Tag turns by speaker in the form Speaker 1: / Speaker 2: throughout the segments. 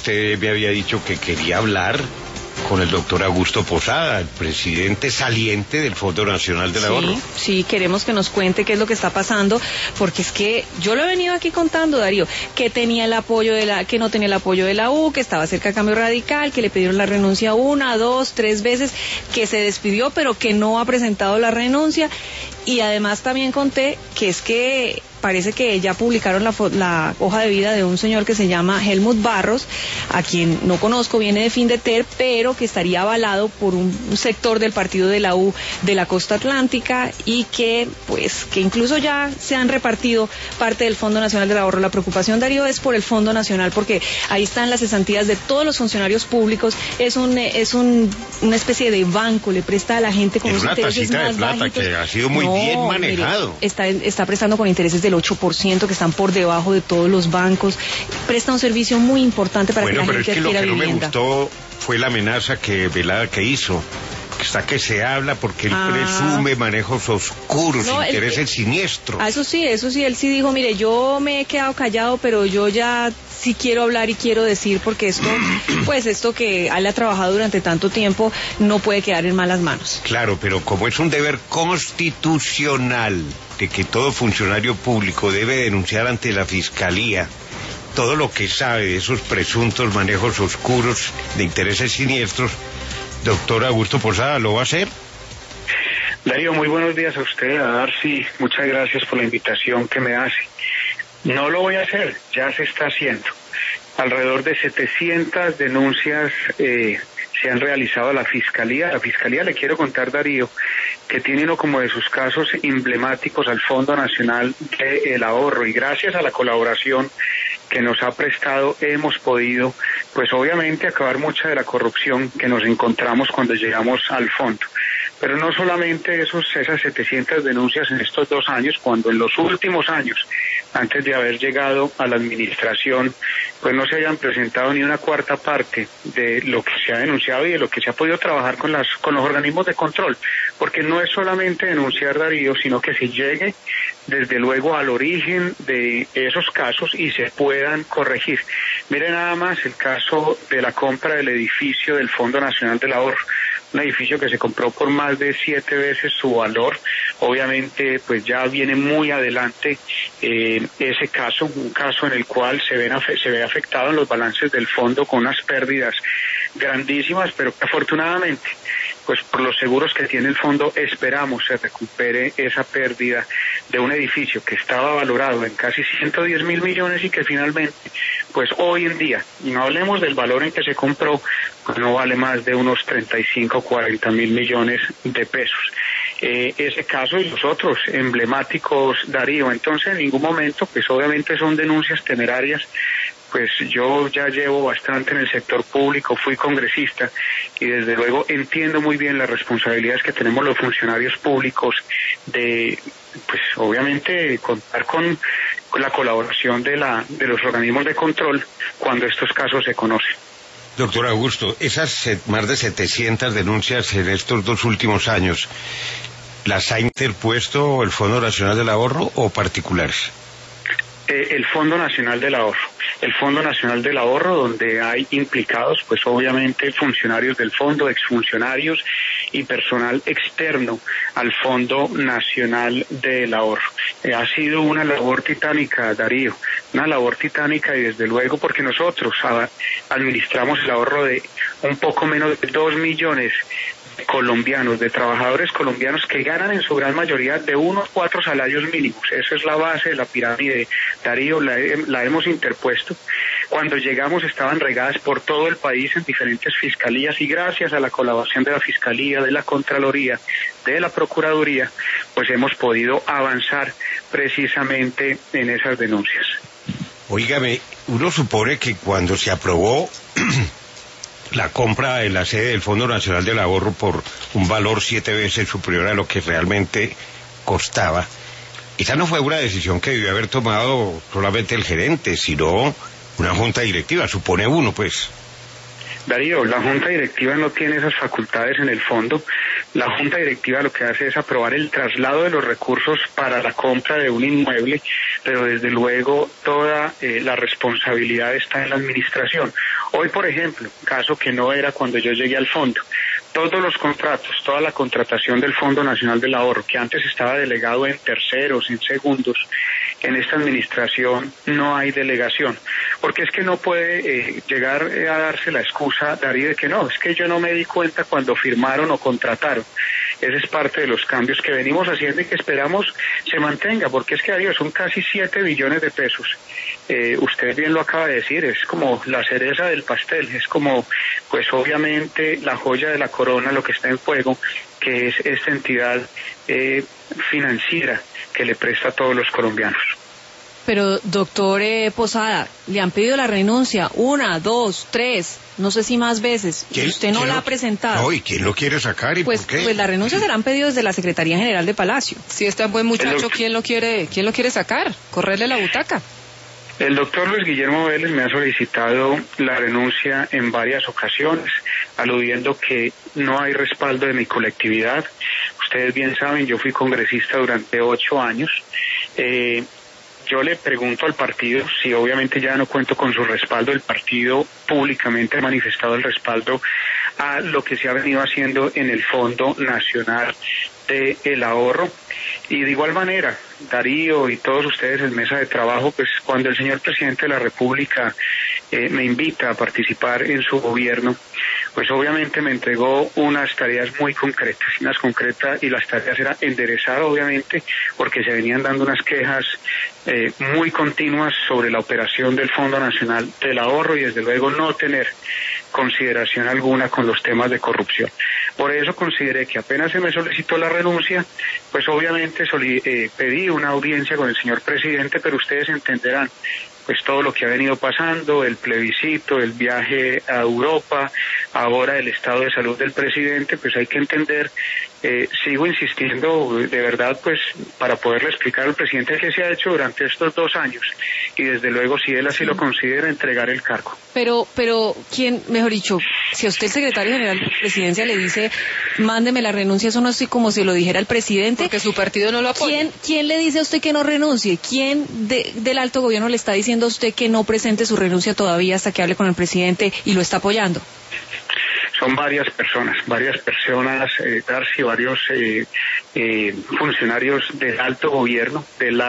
Speaker 1: usted me había dicho que quería hablar con el doctor Augusto Posada, el presidente saliente del Fondo Nacional del Ahorro.
Speaker 2: Sí, queremos que nos cuente qué es lo que está pasando, porque es que yo lo he venido aquí contando, Darío, que tenía el apoyo que no tenía el apoyo de la U, que estaba cerca de Cambio Radical, que le pidieron la renuncia 1, 2, 3 veces, que se despidió, pero que no ha presentado la renuncia, y además también conté que es que parece que ya publicaron la hoja de vida de un señor que se llama Helmut Barros, a quien no conozco, viene de Findeter, pero que estaría avalado por un sector del partido de la U de la Costa Atlántica, y que incluso ya se han repartido parte del Fondo Nacional del Ahorro. La preocupación, Darío, es por el Fondo Nacional, porque ahí están las cesantías de todos los funcionarios públicos, es una especie de banco, le presta a la gente con los intereses más bajitos.
Speaker 1: Que ha sido muy bien manejado.
Speaker 2: Mire, está prestando con intereses del 8%, que están por debajo de todos los bancos. Presta un servicio muy importante para que la gente adquiera vivienda.
Speaker 1: Lo que no me gustó fue la amenaza Velada que hizo. Que se habla porque él presume manejos oscuros, intereses siniestros.
Speaker 2: Eso sí, él sí dijo, mire, yo me he quedado callado, pero yo ya sí quiero hablar y quiero decir, porque esto que él ha trabajado durante tanto tiempo no puede quedar en malas manos.
Speaker 1: Claro, pero como es un deber constitucional de que todo funcionario público debe denunciar ante la Fiscalía todo lo que sabe de esos presuntos manejos oscuros de intereses siniestros, doctor Augusto Posada, ¿lo va a hacer?
Speaker 3: Darío, muy buenos días a usted, a Darcy, muchas gracias por la invitación que me hace. No lo voy a hacer, ya se está haciendo. Alrededor de 700 denuncias se han realizado a la Fiscalía. La Fiscalía, le quiero contar, Darío, que tiene uno como de sus casos emblemáticos al Fondo Nacional del Ahorro, y gracias a la colaboración que nos ha prestado hemos podido, pues obviamente, acabar mucha de la corrupción que nos encontramos cuando llegamos al fondo. Pero no solamente esas 700 denuncias en estos 2 años, cuando en los últimos años, antes de haber llegado a la administración, pues no se hayan presentado ni una cuarta parte de lo que se ha denunciado y de lo que se ha podido trabajar con los organismos de control, porque no es solamente denunciar, Darío, sino que se llegue desde luego al origen de esos casos y se puedan corregir. Mire nada más el caso de la compra del edificio del Fondo Nacional del Ahorro, un edificio que se compró por más de 7 veces su valor. Obviamente pues ya viene muy adelante ese caso, un caso en el cual se ve afectado en los balances del fondo con unas pérdidas grandísimas, pero que afortunadamente pues por los seguros que tiene el fondo esperamos se recupere esa pérdida de un edificio que estaba valorado en casi 110.000 millones y que finalmente pues hoy en día, y no hablemos del valor en que se compró, pues no vale más de unos 35-40 mil millones de pesos. Ese caso y los otros emblemáticos, Darío. Entonces en ningún momento, pues obviamente son denuncias temerarias. Pues yo ya llevo bastante en el sector público, fui congresista y desde luego entiendo muy bien las responsabilidades que tenemos los funcionarios públicos de, pues obviamente, contar con la colaboración de los organismos de control cuando estos casos se conocen.
Speaker 1: Doctor Augusto, esas más de 700 denuncias en estos 2 últimos años, ¿las ha interpuesto el Fondo Nacional del Ahorro o particulares?
Speaker 3: El Fondo Nacional del Ahorro. El Fondo Nacional del Ahorro, donde hay implicados, pues obviamente funcionarios del fondo, exfuncionarios y personal externo al Fondo Nacional del Ahorro. Ha sido una labor titánica, Darío, una labor titánica, y desde luego porque nosotros administramos el ahorro de un poco menos de 2 millones colombianos, de trabajadores colombianos que ganan en su gran mayoría de 1 a 4 salarios mínimos. Esa es la base de la pirámide, Darío, la hemos interpuesto. Cuando llegamos estaban regadas por todo el país en diferentes fiscalías, y gracias a la colaboración de la Fiscalía, de la Contraloría, de la Procuraduría, pues hemos podido avanzar precisamente en esas denuncias.
Speaker 1: Óigame, uno supone que cuando se aprobó la compra de la sede del Fondo Nacional del Ahorro por un valor 7 veces superior a lo que realmente costaba, esa no fue una decisión que debió haber tomado solamente el gerente, sino una junta directiva, supone uno, pues.
Speaker 3: Darío, la junta directiva no tiene esas facultades en el fondo, La Junta Directiva lo que hace es aprobar el traslado de los recursos para la compra de un inmueble, pero desde luego toda la responsabilidad está en la administración. Hoy, por ejemplo, caso que no era cuando yo llegué al fondo, todos los contratos, toda la contratación del Fondo Nacional del Ahorro, que antes estaba delegado en terceros, en segundos, en esta administración no hay delegación, porque es que no puede llegar a darse la excusa, Darío, de que no, es que yo no me di cuenta cuando firmaron o contrataron. Ese es parte de los cambios que venimos haciendo y que esperamos se mantenga, porque es que, Darío, son casi 7 billones de pesos. Usted bien lo acaba de decir, es como la cereza del pastel, es como, pues obviamente, la joya de la corona, lo que está en juego, que es esta entidad financiera que le presta a todos los colombianos.
Speaker 2: Pero, doctor Posada, le han pedido la renuncia 1, 2, 3, no sé si más veces, y usted no la ha presentado.
Speaker 1: No, ¿y quién lo quiere sacar y
Speaker 2: pues,
Speaker 1: por qué?
Speaker 2: Pues la renuncia se la han pedido desde la Secretaría General de Palacio.
Speaker 4: Si es tan buen muchacho, ¿quién lo quiere sacar? ¿Correrle la butaca?
Speaker 3: El doctor Luis Guillermo Vélez me ha solicitado la renuncia en varias ocasiones, aludiendo que no hay respaldo de mi colectividad. Ustedes bien saben, yo fui congresista durante 8 años. Yo le pregunto al partido, si obviamente ya no cuento con su respaldo, el partido públicamente ha manifestado el respaldo a lo que se ha venido haciendo en el Fondo Nacional del Ahorro. Y de igual manera, Darío y todos ustedes en mesa de trabajo, pues cuando el señor presidente de la República me invita a participar en su gobierno, pues obviamente me entregó unas tareas muy concretas, y las tareas eran enderezar obviamente, porque se venían dando unas quejas muy continuas sobre la operación del Fondo Nacional del Ahorro y desde luego no tener consideración alguna con los temas de corrupción. Por eso consideré que apenas se me solicitó la renuncia, pues obviamente pedí una audiencia con el señor presidente, pero ustedes entenderán pues todo lo que ha venido pasando, el plebiscito, el viaje a Europa, ahora el estado de salud del presidente, pues hay que entender, sigo insistiendo de verdad pues para poderle explicar al presidente qué se ha hecho durante estos 2 años y desde luego si él así lo considera entregar el cargo.
Speaker 2: Pero ¿quién, mejor dicho, si a usted el secretario general de presidencia le dice mándeme la renuncia, eso no es como si lo dijera el presidente?
Speaker 4: Porque su partido no lo apoya.
Speaker 2: ¿Quién le dice a usted que no renuncie? ¿Quién del alto gobierno le está diciendo a usted que no presente su renuncia todavía hasta que hable con el presidente y lo está apoyando?
Speaker 3: Son varias personas, Darcy, varios funcionarios del alto gobierno,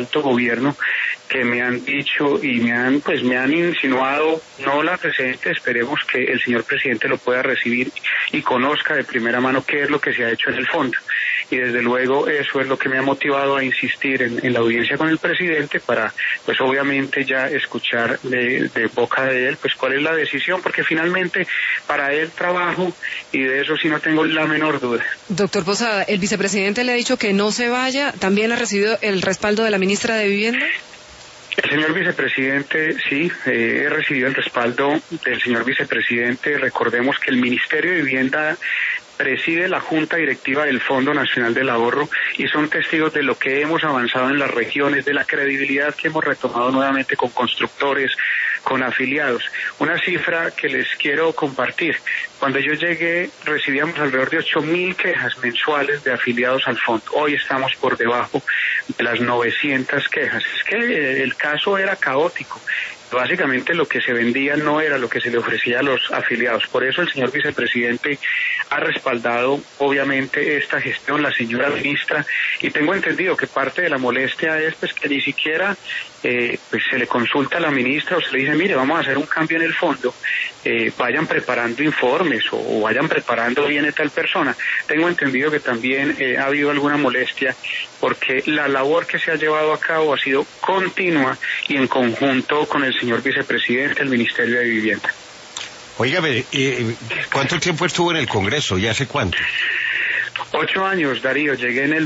Speaker 3: que me han dicho y me han insinuado, no la presente, esperemos que el señor presidente lo pueda recibir y conozca de primera mano qué es lo que se ha hecho en el fondo. Y desde luego eso es lo que me ha motivado a insistir en la audiencia con el presidente para, pues obviamente ya escuchar de boca de él, pues cuál es la decisión, porque finalmente para él trabajo y de eso sí no tengo la menor duda.
Speaker 4: Doctor Posada, ¿el vicepresidente le ha dicho que no se vaya? ¿También ha recibido el respaldo de la ministra de Vivienda?
Speaker 3: El señor vicepresidente, sí, he recibido el respaldo del señor vicepresidente. Recordemos que el Ministerio de Vivienda preside la Junta Directiva del Fondo Nacional del Ahorro y son testigos de lo que hemos avanzado en las regiones, de la credibilidad que hemos retomado nuevamente con constructores, con afiliados. Una cifra que les quiero compartir. Cuando yo llegué recibíamos alrededor de 8.000 quejas mensuales de afiliados al fondo. Hoy estamos por debajo de las 900 quejas. Es que el caso era caótico. Básicamente lo que se vendía no era lo que se le ofrecía a los afiliados. Por eso el señor vicepresidente ha respaldado obviamente esta gestión, la señora ministra, y tengo entendido que parte de la molestia es pues que ni siquiera pues se le consulta a la ministra o se le dice, mire, vamos a hacer un cambio en el fondo, vayan preparando informes o vayan preparando bien a tal persona. Tengo entendido que también ha habido alguna molestia porque la labor que se ha llevado a cabo ha sido continua y en conjunto con el señor vicepresidente del Ministerio de Vivienda.
Speaker 1: Óigame, ¿cuánto tiempo estuvo en el Congreso? ¿Y hace cuánto?
Speaker 3: 8 años, Darío. Llegué en el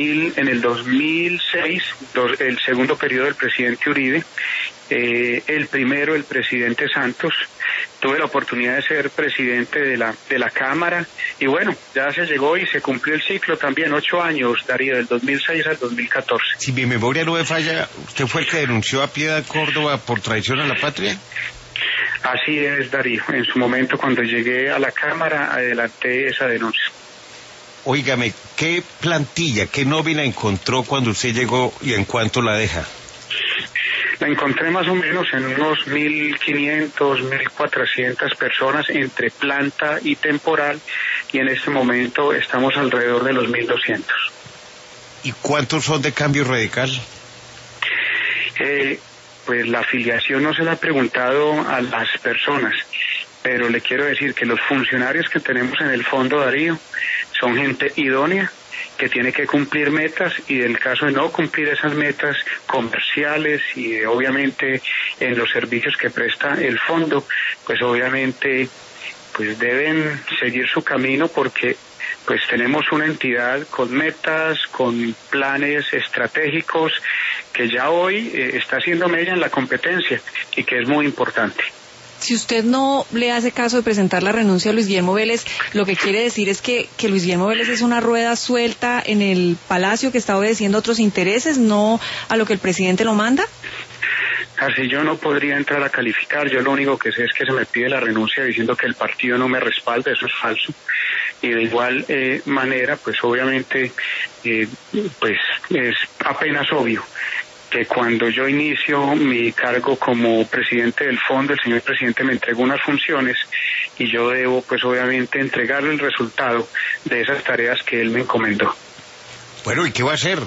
Speaker 3: 2006, el segundo periodo del presidente Uribe, el primero el presidente Santos. Tuve la oportunidad de ser presidente de la Cámara y bueno, ya se llegó y se cumplió el ciclo también, 8 años, Darío, del 2006 al 2014.
Speaker 1: Si mi memoria no me falla, ¿usted fue el que denunció a Piedad Córdoba por traición a la patria?
Speaker 3: Así es, Darío. En su momento, cuando llegué a la Cámara, adelanté esa denuncia.
Speaker 1: óigame, ¿qué plantilla, qué nómina encontró cuando usted llegó y en cuánto la deja?
Speaker 3: La encontré más o menos en unos 1.500, 1.400 personas entre planta y temporal, y en este momento estamos alrededor de los 1.200.
Speaker 1: ¿Y cuántos son de Cambio Radical?
Speaker 3: Pues la afiliación no se la ha preguntado a las personas, pero le quiero decir que los funcionarios que tenemos en el fondo, Darío, son gente idónea, que tiene que cumplir metas, y en el caso de no cumplir esas metas comerciales y obviamente en los servicios que presta el fondo, pues obviamente pues deben seguir su camino, porque pues tenemos una entidad con metas, con planes estratégicos, que ya hoy está haciendo mella en la competencia y que es muy importante.
Speaker 2: Si usted no le hace caso de presentar la renuncia a Luis Guillermo Vélez, lo que quiere decir es que Luis Guillermo Vélez es una rueda suelta en el palacio que está obedeciendo a otros intereses, no a lo que el presidente lo manda.
Speaker 3: Así yo no podría entrar a calificar. Yo lo único que sé es que se me pide la renuncia diciendo que el partido no me respalda. Eso es falso. Y de igual manera, pues obviamente, pues es apenas obvio que cuando yo inicio mi cargo como presidente del fondo, el señor presidente me entregó unas funciones y yo debo, pues obviamente, entregarle el resultado de esas tareas que él me encomendó.
Speaker 1: Bueno, ¿y qué va a hacer?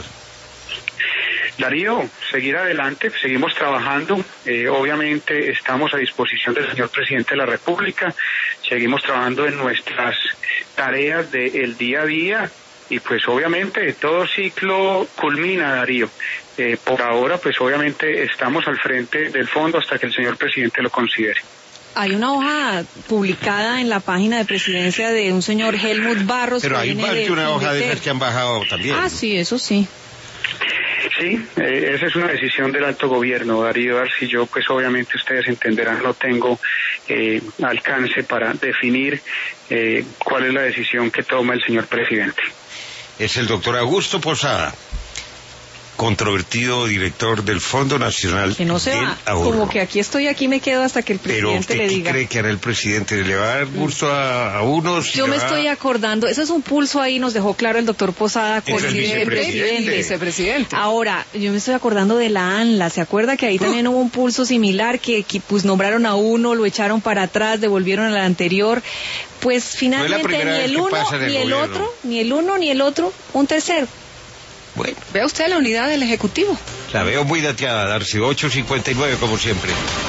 Speaker 3: Darío, seguir adelante, seguimos trabajando, obviamente estamos a disposición del señor presidente de la República, seguimos trabajando en nuestras tareas del día a día, y pues obviamente todo ciclo culmina, Darío. Por ahora, pues obviamente estamos al frente del fondo hasta que el señor presidente lo considere.
Speaker 2: Hay una hoja publicada en la página de presidencia de un señor Helmut Barros.
Speaker 1: Pero hay más de una hoja de esas que han bajado también.
Speaker 2: Ah, sí, eso sí.
Speaker 3: Sí, esa es una decisión del alto gobierno, Darío Arce. Yo, pues obviamente ustedes entenderán, no tengo alcance para definir cuál es la decisión que toma el señor presidente.
Speaker 1: Es el doctor Augusto Posada, controvertido director del Fondo Nacional
Speaker 2: que no se
Speaker 1: del
Speaker 2: va,
Speaker 1: Ahorro.
Speaker 2: como que aquí estoy, aquí me quedo hasta que el presidente le diga.
Speaker 1: ¿Pero usted qué cree que hará el presidente? ¿Le va a dar gusto a unos?
Speaker 2: Yo me estoy acordando, eso es un pulso ahí, nos dejó claro el doctor Posada con
Speaker 1: el
Speaker 4: vicepresidente.
Speaker 2: Ahora, yo me estoy acordando de la ANLA, ¿se acuerda que ahí también hubo un pulso similar, que pues nombraron a uno, lo echaron para atrás, devolvieron al anterior? Pues finalmente ni el uno, ni el otro, ni el uno, ni el otro, un tercero.
Speaker 1: Bueno.
Speaker 4: Vea usted la unidad del Ejecutivo.
Speaker 1: La veo muy dateada, Darcy, 8:59 como siempre.